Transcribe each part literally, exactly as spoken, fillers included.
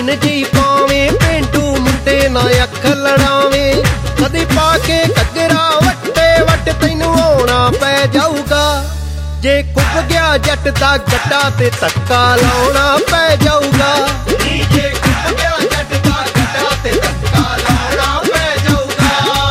Fashion ਜੀ ਪਾਵੇਂ, ਪੇਂਡੂ ਮੁੰਡੇ ਨਾ ਅੱਖ ਲੜਾਵੇਂ। ਕਦੀ ਪਾ ਕੇ ਘੱਗਰਾ ਵੱਟੇ ਵੱਟ ਤੈਨੂੰ ਆਉਣਾ ਪੈ ਜਾਊਗਾ। ਜੇ ਕੁੱਪ ਗਿਆ ਜੱਟ ਦਾ ਗੱਡਾ ਤੇ ਧੱਕਾ ਲਾਉਣਾ ਪੈ ਜਾਊਗਾ। ਨੀ ਜੇ ਕੁੱਪ ਗਿਆ ਜੱਟ ਦਾ ਗੱਡਾ ਤੇ ਧੱਕਾ ਲਾਉਣਾ ਪੈ ਜਾਊਗਾ।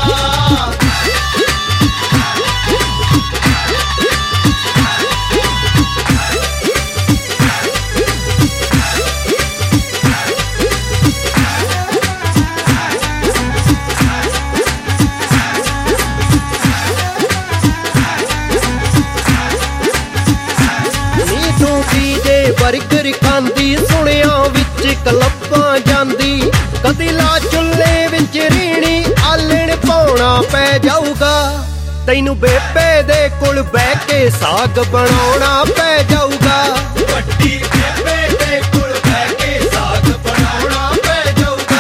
ਬਰਗਰ ਖਾਂਦੀ ਸੁਣਿਆ ਵਿੱਚ ਕਲੱਬਾਂ ਜਾਂਦੀ। ਕਦੀ ਲਾ ਚੁੱਲ੍ਹੇ ਵਿੱਚ ਰੀਣੀ ਆਲਣ ਪਾਉਣਾ ਪੈ ਜਾਊਗਾ। ਤੈਨੂੰ ਬੇਬੇ ਦੇ ਕੋਲ ਬਹਿ ਕੇ ਸਾਗ ਬਣਾਉਣਾ ਪੈ ਜਾਊਗਾ। ਵੱਡੀ ਬੇਬੇ ਦੇ ਕੋਲ ਬਹਿ ਕੇ ਸਾਗ ਬਣਾਉਣਾ ਪੈ ਜਾਊਗਾ।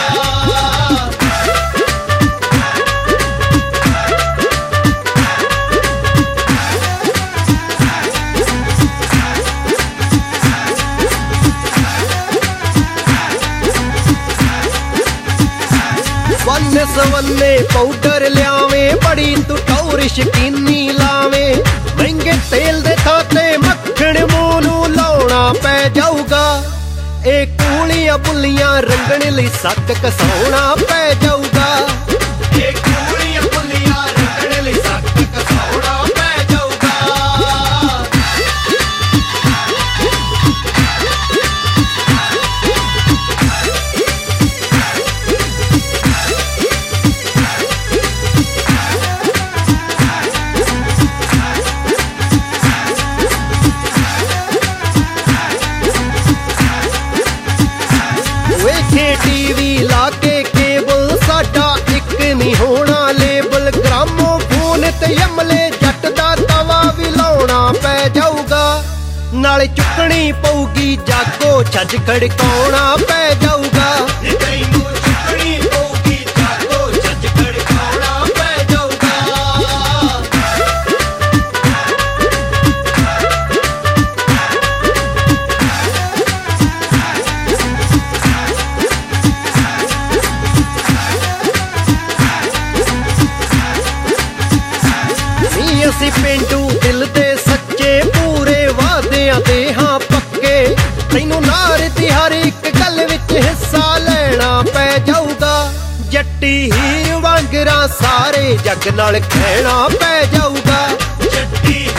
ਵੰਨ ਸਵੰਨੇ ਪਾਊਡਰ ਲਿਆਵੇਂ, ਬੜੀ ਤੂੰ ਟੌਰ ਸ਼ਕੀਨੀ ਲਾਵੇਂ। ਮਹਿੰਗੇ ਤੇਲ ਦੇ ਥਾਂ ਤੇ ਮੱਖਣ ਮੂੰਹ ਨੂੰ ਲਾਉਣਾ ਪੈ ਜਾਊਗਾ। ਇਹ ਕੂਲੀਆਂ ਬੁੱਲੀਆਂ ਰੰਗਣ ਲਈ ਸੱਕ ਕਸਾਉਣਾ ਪੈ ਜਾਊਗਾ। ਇਹ ਕੂਲੀਆਂ ਬੁੱਲੀਆਂ ਰੰਗਣ ਲਈ ਸੱਕ ਕਸਾਉਣਾ ਪੈ ਜਾਊਗਾ। ਟੀਵੀ ਲਾ ਕੇ ਕੇਬਲ ਸਾਡਾ ਇੱਕ ਨਹੀਂ ਹੋਣਾ ਲੇਬਲ। ਗ੍ਰਾਮੋਫੋਨ ਤੇ ਯਮਲੇ ਜੱਟ ਦਾ ਤਵਾ ਵੀ ਲਾਉਣਾ ਪੈ ਜਾਊਗਾ। ਨਾਲੇ ਚੁੱਕਣੀ ਪਊਗੀ ਜਾਗੋ, ਛੱਜ ਖੜਕਾਉਣਾ ਪੈ ਜਾਊਗਾ। ਤੈਨੂੰ ਚੁੱਕਣੀ ਪਊਗੀ ਜਾਗੋ, ਛੱਜ ਖੜਕਾਉਣਾ ਪੈ ਜਾਊਗਾ। ਅਸੀਂ ਪੇਂਡੂ ਦਿਲ ਦੇ ਸੱਚੇ, ਪੂਰੇ ਵਾਅਦਿਆਂ ਦੇ ਹਾਂ ਪੱਕੇ। ਤੈਨੂੰ ਨਾਰ ਦੀ ਹਰ ਇੱਕ ਗੱਲ ਵਿੱਚ ਹਿੱਸਾ ਲੈਣਾ ਪੈ ਜਾਊਗਾ। ਜੱਟੀ ਹੀਰ ਵਾਂਗਰਾਂ ਸਾਰੇ ਜੱਗ ਨਾਲ ਖਹਿਣਾ ਪੈ ਜਾਊਗਾ। ਜੱਟੀ